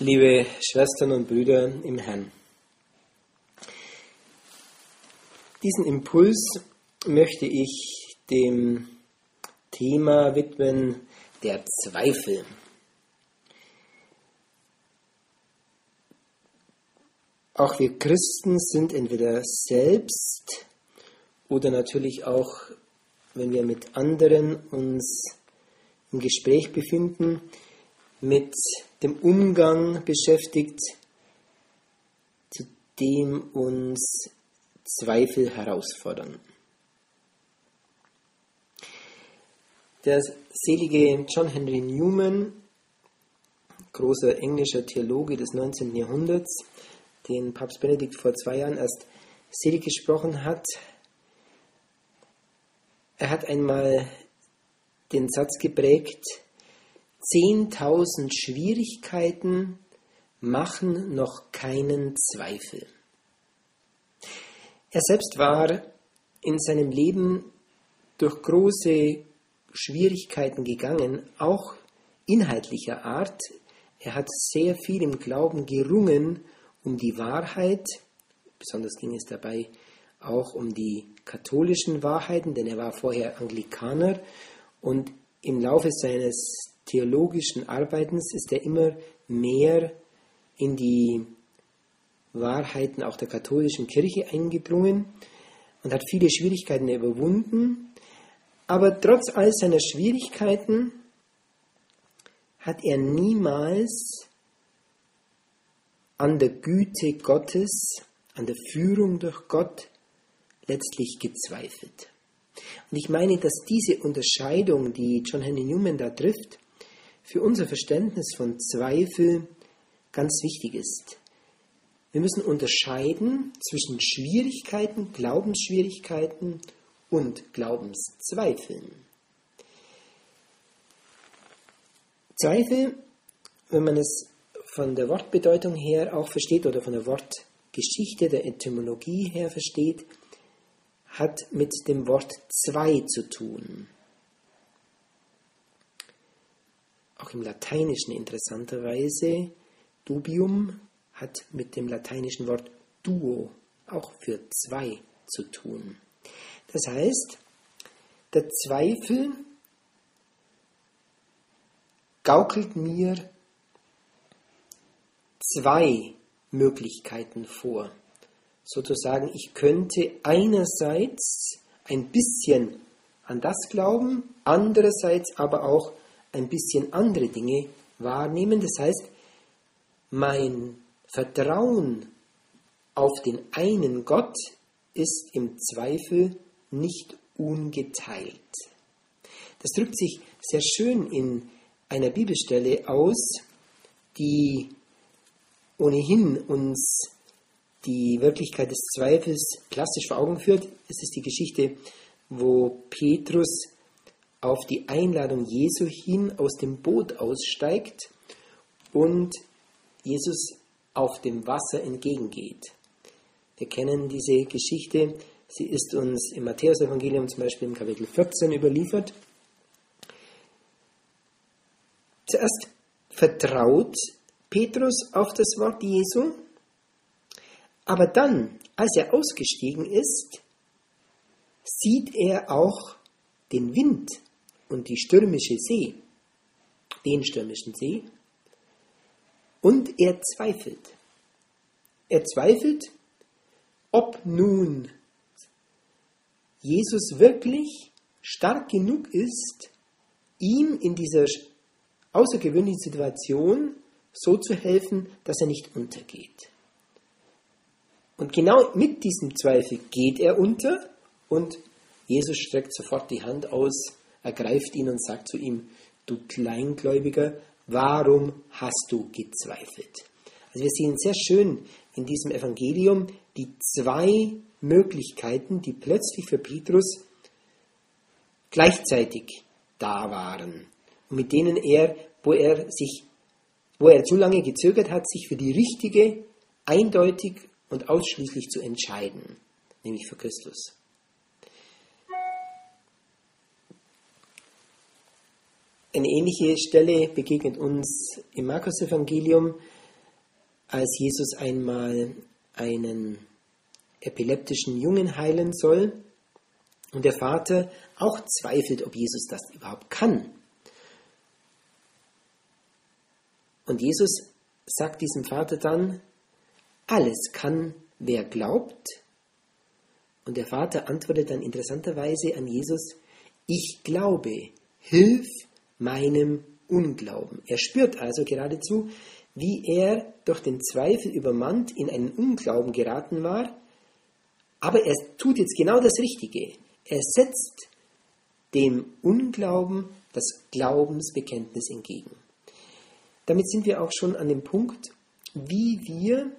Liebe Schwestern und Brüder im Herrn, diesen Impuls möchte ich dem Thema widmen, der Zweifel. Auch wir Christen sind entweder selbst oder natürlich auch, wenn wir mit anderen uns im Gespräch befinden, mit dem Umgang beschäftigt, zu dem uns Zweifel herausfordern. Der selige John Henry Newman, großer englischer Theologe des 19. Jahrhunderts, den Papst Benedikt vor 2 Jahren erst selig gesprochen hat, er hat einmal den Satz geprägt: 10.000 Schwierigkeiten machen noch keinen Zweifel. Er selbst war in seinem Leben durch große Schwierigkeiten gegangen, auch inhaltlicher Art. Er hat sehr viel im Glauben gerungen um die Wahrheit, besonders ging es dabei auch um die katholischen Wahrheiten, denn er war vorher Anglikaner, und im Laufe seines theologischen Arbeitens ist er immer mehr in die Wahrheiten auch der katholischen Kirche eingedrungen und hat viele Schwierigkeiten überwunden. Aber trotz all seiner Schwierigkeiten hat er niemals an der Güte Gottes, an der Führung durch Gott letztlich gezweifelt. Und ich meine, dass diese Unterscheidung, die John Henry Newman da trifft, für unser Verständnis von Zweifel ganz wichtig ist. Wir müssen unterscheiden zwischen Schwierigkeiten, Glaubensschwierigkeiten und Glaubenszweifeln. Zweifel, wenn man es von der Wortbedeutung her auch versteht oder von der Wortgeschichte, der Etymologie her versteht, hat mit dem Wort zwei zu tun. Auch im Lateinischen interessanterweise, dubium hat mit dem lateinischen Wort duo, auch für zwei, zu tun. Das heißt, der Zweifel gaukelt mir zwei Möglichkeiten vor. Sozusagen, ich könnte einerseits ein bisschen an das glauben, andererseits aber auch ein bisschen andere Dinge wahrnehmen. Das heißt, mein Vertrauen auf den einen Gott ist im Zweifel nicht ungeteilt. Das drückt sich sehr schön in einer Bibelstelle aus, die ohnehin uns die Wirklichkeit des Zweifels plastisch vor Augen führt. Es ist die Geschichte, wo Petrus auf die Einladung Jesu hin aus dem Boot aussteigt und Jesus auf dem Wasser entgegengeht. Wir kennen diese Geschichte. Sie ist uns im Matthäus-Evangelium zum Beispiel im Kapitel 14 überliefert. Zuerst vertraut Petrus auf das Wort Jesu, aber dann, als er ausgestiegen ist, sieht er auch den Wind und die stürmische See, den stürmischen See, und er zweifelt. Er zweifelt, ob nun Jesus wirklich stark genug ist, ihm in dieser außergewöhnlichen Situation so zu helfen, dass er nicht untergeht. Und genau mit diesem Zweifel geht er unter und Jesus streckt sofort die Hand aus, ergreift ihn und sagt zu ihm: Du Kleingläubiger, warum hast du gezweifelt? Also wir sehen sehr schön in diesem Evangelium die zwei Möglichkeiten, die plötzlich für Petrus gleichzeitig da waren und mit denen er, wo er zu lange gezögert hat, sich für die richtige, eindeutig und ausschließlich zu entscheiden, nämlich für Christus. Eine ähnliche Stelle begegnet uns im Markus-Evangelium. als Jesus einmal einen epileptischen Jungen heilen soll und der Vater auch zweifelt, ob Jesus das überhaupt kann. Und Jesus sagt diesem Vater dann, alles kann, wer glaubt. Und der Vater antwortet dann interessanterweise an Jesus, ich glaube, hilf meinem Unglauben. Er spürt also geradezu, wie er durch den Zweifel übermannt in einen Unglauben geraten war, aber er tut jetzt genau das Richtige. Er setzt dem Unglauben das Glaubensbekenntnis entgegen. Damit sind wir auch schon an dem Punkt, wie wir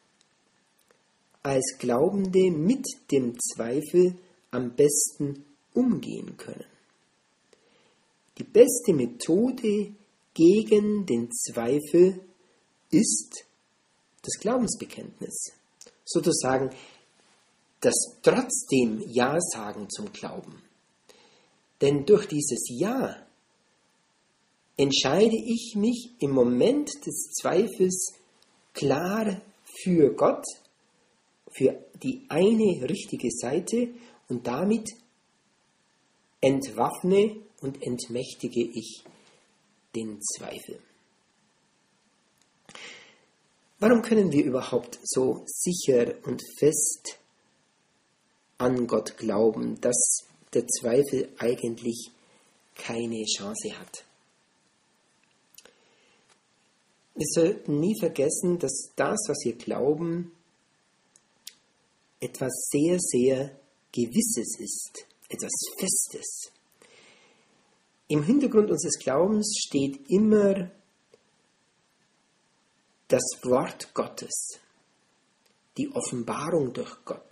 als Glaubende mit dem Zweifel am besten umgehen können. Die beste Methode gegen den Zweifel ist das Glaubensbekenntnis. Sozusagen das trotzdem Ja sagen zum Glauben. Denn durch dieses Ja entscheide ich mich im Moment des Zweifels klar für Gott, für die eine richtige Seite und damit entwaffne und entmächtige ich den Zweifel. Warum können wir überhaupt so sicher und fest an Gott glauben, dass der Zweifel eigentlich keine Chance hat? Wir sollten nie vergessen, dass das, was wir glauben, etwas sehr, sehr Gewisses ist, etwas Festes. Im Hintergrund unseres Glaubens steht immer das Wort Gottes, die Offenbarung durch Gott.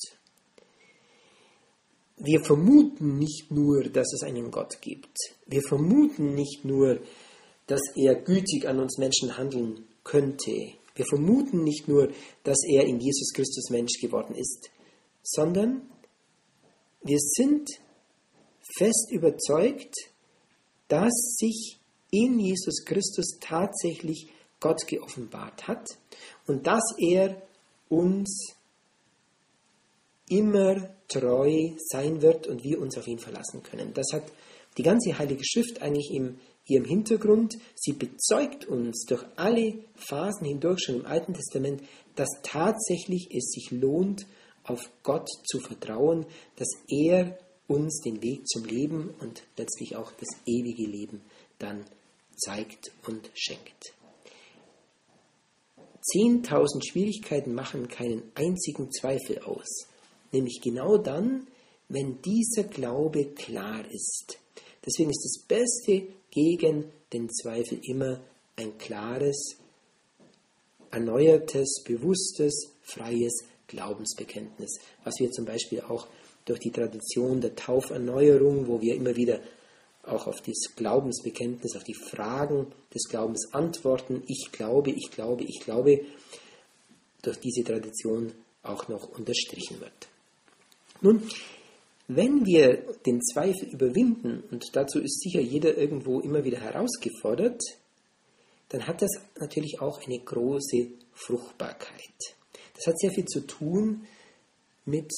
Wir vermuten nicht nur, dass es einen Gott gibt. Wir vermuten nicht nur, dass er gütig an uns Menschen handeln könnte. Wir vermuten nicht nur, dass er in Jesus Christus Mensch geworden ist, sondern wir sind fest überzeugt, dass sich in Jesus Christus tatsächlich Gott geoffenbart hat und dass er uns immer treu sein wird und wir uns auf ihn verlassen können. Das hat die ganze Heilige Schrift eigentlich in ihrem Hintergrund. Sie bezeugt uns durch alle Phasen hindurch, schon im Alten Testament, dass tatsächlich es sich lohnt, auf Gott zu vertrauen, dass er uns den Weg zum Leben und letztlich auch das ewige Leben dann zeigt und schenkt. 10.000 Schwierigkeiten machen keinen einzigen Zweifel aus. Nämlich genau dann, wenn dieser Glaube klar ist. Deswegen ist das Beste gegen den Zweifel immer ein klares, erneuertes, bewusstes, freies Glaubensbekenntnis, was wir zum Beispiel auch durch die Tradition der Tauferneuerung, wo wir immer wieder auch auf das Glaubensbekenntnis, auf die Fragen des Glaubens antworten, ich glaube, ich glaube, ich glaube, durch diese Tradition auch noch unterstrichen wird. Nun, wenn wir den Zweifel überwinden, und dazu ist sicher jeder irgendwo immer wieder herausgefordert, dann hat das natürlich auch eine große Fruchtbarkeit. Das hat sehr viel zu tun mit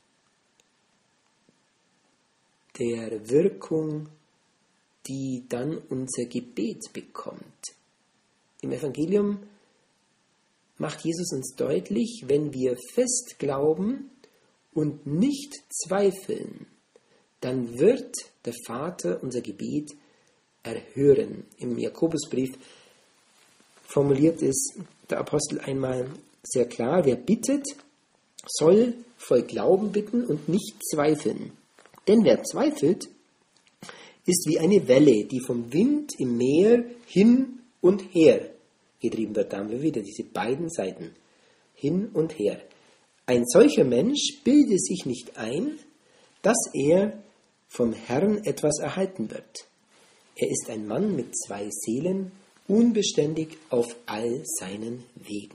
der Wirkung, die dann unser Gebet bekommt. Im Evangelium macht Jesus uns deutlich, wenn wir fest glauben und nicht zweifeln, dann wird der Vater unser Gebet erhören. Im Jakobusbrief formuliert es der Apostel einmal sehr klar, wer bittet, soll voll Glauben bitten und nicht zweifeln. Denn wer zweifelt, ist wie eine Welle, die vom Wind im Meer hin und her getrieben wird. Da haben wir wieder diese beiden Seiten, hin und her. Ein solcher Mensch bilde sich nicht ein, dass er vom Herrn etwas erhalten wird. Er ist ein Mann mit 2 Seelen, unbeständig auf all seinen Wegen.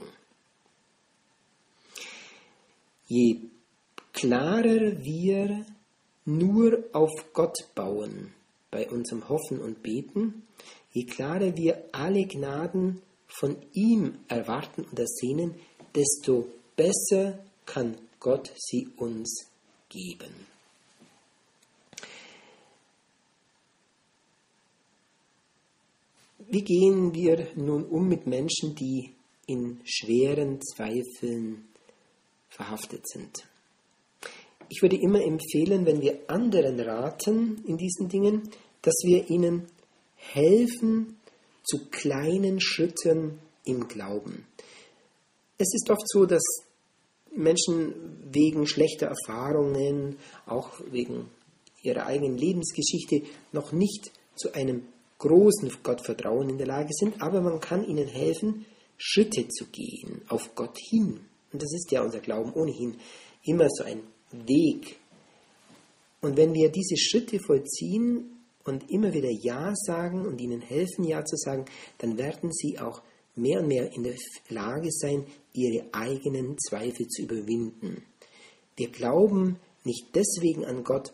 Je klarer wir nur auf Gott bauen bei unserem Hoffen und Beten, je klarer wir alle Gnaden von ihm erwarten und ersehnen, desto besser kann Gott sie uns geben. Wie gehen wir nun um mit Menschen, die in schweren Zweifeln verhaftet sind? Ich würde immer empfehlen, wenn wir anderen raten in diesen Dingen, dass wir ihnen helfen zu kleinen Schritten im Glauben. Es ist oft so, dass Menschen wegen schlechter Erfahrungen, auch wegen ihrer eigenen Lebensgeschichte, noch nicht zu einem großen Gottvertrauen in der Lage sind, aber man kann ihnen helfen, Schritte zu gehen auf Gott hin. Und das ist ja unser Glauben ohnehin immer so ein Weg. Und wenn wir diese Schritte vollziehen und immer wieder Ja sagen und ihnen helfen, Ja zu sagen, dann werden sie auch mehr und mehr in der Lage sein, ihre eigenen Zweifel zu überwinden. Wir glauben nicht deswegen an Gott,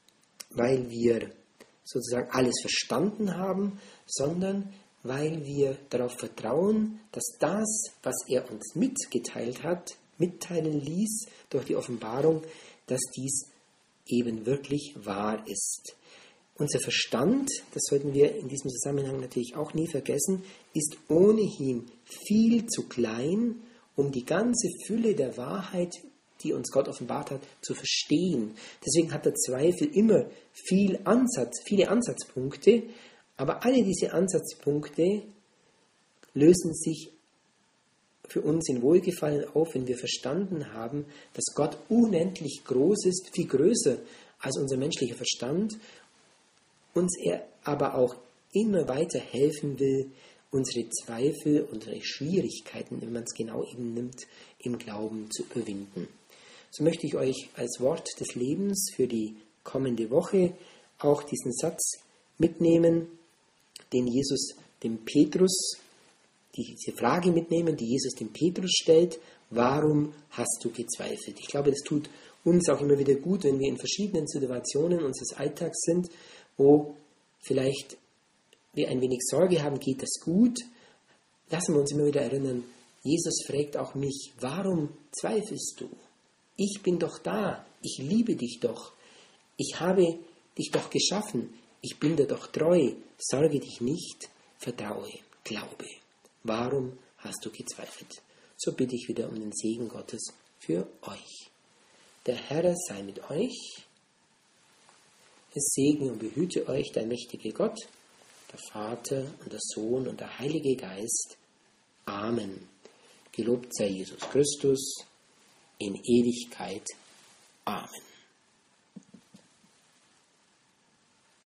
weil wir sozusagen alles verstanden haben, sondern weil wir darauf vertrauen, dass das, was er uns mitgeteilt hat, mitteilen ließ durch die Offenbarung, dass dies eben wirklich wahr ist. Unser Verstand, das sollten wir in diesem Zusammenhang natürlich auch nie vergessen, ist ohnehin viel zu klein, um die ganze Fülle der Wahrheit, die uns Gott offenbart hat, zu verstehen. Deswegen hat der Zweifel immer viele Ansatzpunkte, aber alle diese Ansatzpunkte lösen sich für uns in Wohlgefallen auf, wenn wir verstanden haben, dass Gott unendlich groß ist, viel größer als unser menschlicher Verstand, uns er aber auch immer weiter helfen will, unsere Zweifel, unsere Schwierigkeiten, wenn man es genau eben nimmt, im Glauben zu überwinden. So möchte ich euch als Wort des Lebens für die kommende Woche auch diesen Satz mitnehmen, den Jesus dem Petrus, diese Frage mitnehmen, die Jesus dem Petrus stellt: Warum hast du gezweifelt? Ich glaube, das tut uns auch immer wieder gut, wenn wir in verschiedenen Situationen unseres Alltags sind, wo vielleicht wir ein wenig Sorge haben, geht das gut? Lassen wir uns immer wieder erinnern, Jesus fragt auch mich: Warum zweifelst du? Ich bin doch da, ich liebe dich doch, ich habe dich doch geschaffen, ich bin dir doch treu, sorge dich nicht, vertraue, glaube. Warum hast du gezweifelt? So bitte ich wieder um den Segen Gottes für euch. Der Herr sei mit euch, es segne und behüte euch der mächtige Gott, der Vater und der Sohn und der Heilige Geist. Amen. Gelobt sei Jesus Christus in Ewigkeit. Amen.